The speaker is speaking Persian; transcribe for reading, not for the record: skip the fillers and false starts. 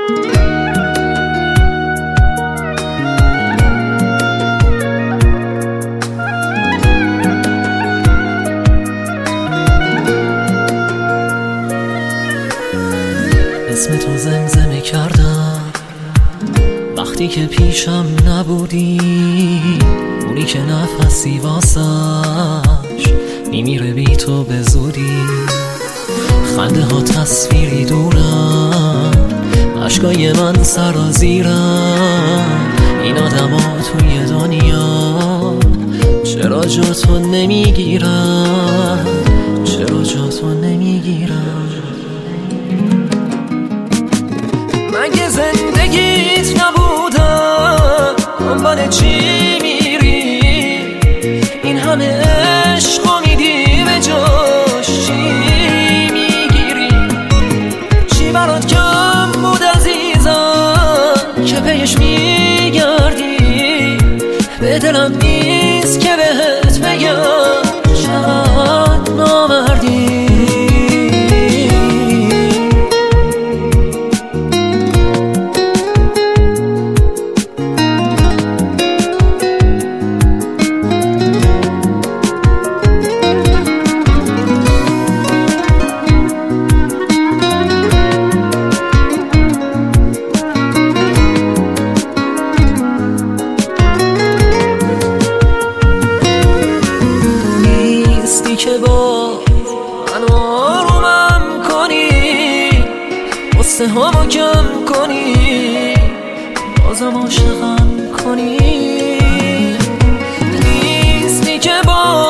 اسم تو زمزمه کردم وقتی که پیشم نبودی، اونی که نفسی واسش میمیره بی تو به زودی. خنده ها تصویری دورم، اشکای من سرازیرم. این آدم ها توی دنیا چرا جا تو نمیگیرم، چرا جا تو نمیگیرم. من که زندگیت نبودم، دنبال چی میری؟ این همه عشقو میدی به جاش چی میگیری؟ چی برات کم بود عزیزم که پیش میگردی؟ به دلم نیست که بهت بگم چقدر نامردی. که با من آرومم کنی، قصه همو کم کنی، بازم عاشقم کنی. نیستی که با